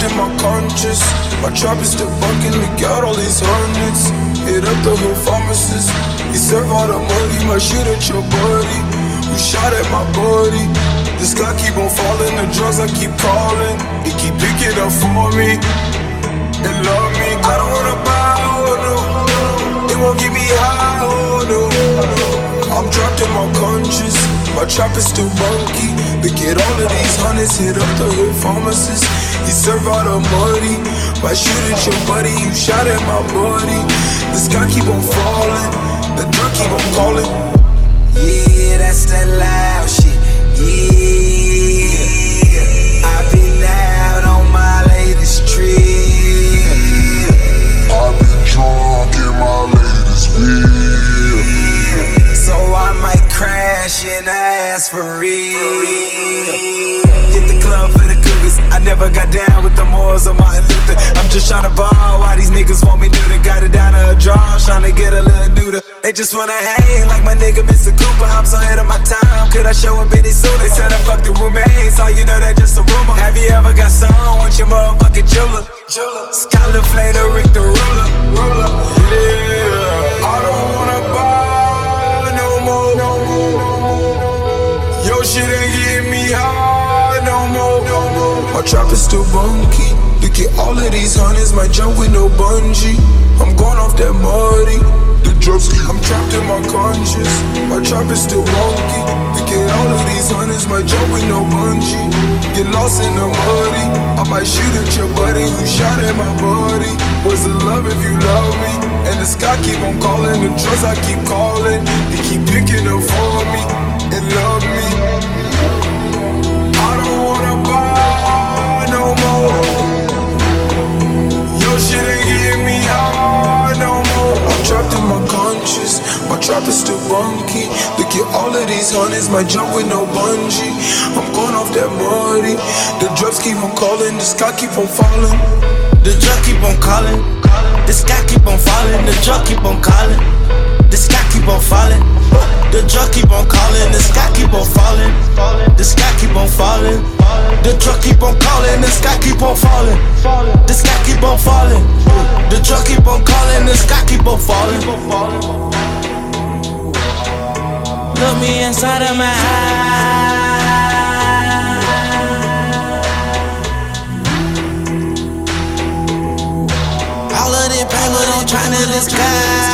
trapped in my conscience. My trap is still bunking, look out all these hundreds. Hit up the hood pharmacist. He serve all the money, might shoot at your buddy. Who shot at my body? This guy keep on falling, the drugs I keep calling. He keep picking up for me and love me. I don't wanna buy, oh no. It won't get me high, oh no. I'm trapped in my conscience. My trap is still bunky. Look at all of these hundreds, hit up the hood pharmacist. He serve all the money. Might shoot at your buddy, you shot at my body. This guy keep on falling, the drug keep on calling. Yeah, that's that loud shit. Yeah, I been out on my latest trip. I been drunk in my latest beer. So I might crash and ask for real. Hit the club for the cougars. I never got down with the Moors or Martin Luther. I'm just tryna ball while these niggas want me neuter. Got it down to a draw, tryna get a little neuter. They just wanna hang like my nigga Mr. Cooper. I'm so ahead of my time, could I show up any sooner? They said I fucked the roommates, all you know that just a rumor. Have you ever got some with your motherfucking jeweler? Scholar Flay the Rick the ruler. Yeah, I don't wanna buy no more. Your shit ain't getting me high no more. My trap is still bunky. Look at all of these hundreds, might jump with no bungee. I'm going off that muddy. The drugs keep, I'm trapped in my conscience. My trap is still wonky. Look at all of these hundreds, might jump with no bungee. Get lost in the muddy. I might shoot at your buddy who shot at my body. Was it love if you love me? And the sky keep on calling, the drugs I keep calling. They keep picking up for me and love me. I don't wanna buy no more. Your shit ain't getting me high no more. I'm trapped in my conscience. My trap is still bunky. Look at all of these hundreds, might jump with no bungee. I'm going off that muddy. The drugs keep on calling, the sky keep on falling. The drug keep on calling. The sky keep on falling. The drug keep on calling. The sky keep on falling. The drug keep on calling. The sky keep on falling. The sky keep on falling. The drug keep on calling. The sky keep on falling. The sky keep on falling. The drug keep on calling. The sky keep on falling. Look me inside of my eyes. All of this paper I'm trying to disguise.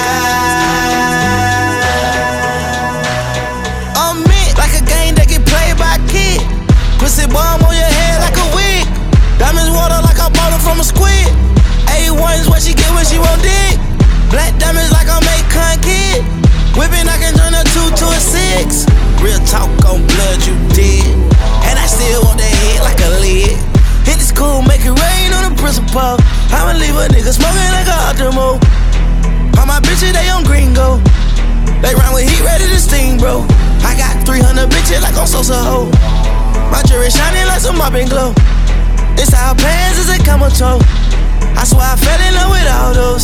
I'm meant like a game that get played by a kid. Pussy bomb on your head like a wig. Diamonds water like I bought them from a squid. A1's what she get when she won't dig. Black diamonds like I make con kid. Whipping I can turn a 2 to a 6. Real talk on blood you did. And I still want that head like a lid. Hit the school, make it rain on the principal. I'ma leave a nigga smoking like a Optimo. All my bitches, they on gringo. They run with heat, ready to sting, bro. I got 300 bitches like on Sosa Ho. My jewelry shining like some mopping glow. It's our pants as a Kamato. I swear I fell in love with all those.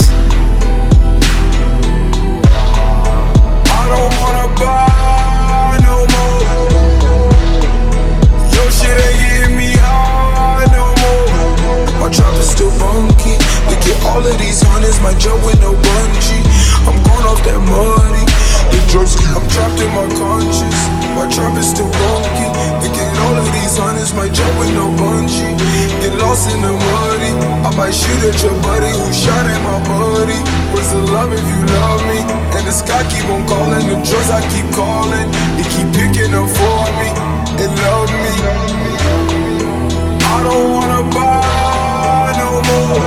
I don't wanna buy no more. Your shit ain't getting me high no more. My trap is still bunky. Look at all of these hundreds, might jump with no bungee. I'm going off that muddy. The drugs keep, I'm trapped in my conscience. My trap is still bunky. Look at all of these hundreds, might jump with no bungee. Get lost in the muddy. I might shoot at your buddy who shot at my body. Was it love if you love me? And the sky keep on calling, the drugs I keep calling. They keep picking up for me and love me. I don't wanna buy no more.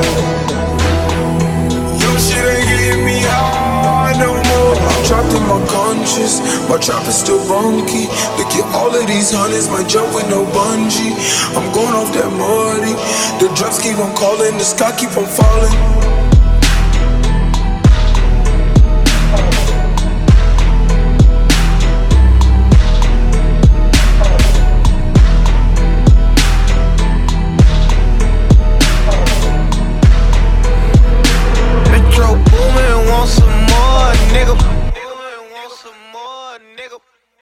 Your shit ain't getting me high no more. I'm trapped in my conscience. My trap is still bunky. Look at all of these hundreds, might jump with no bungee. I'm going off that muddy. The drugs keep on calling, the sky keep on falling.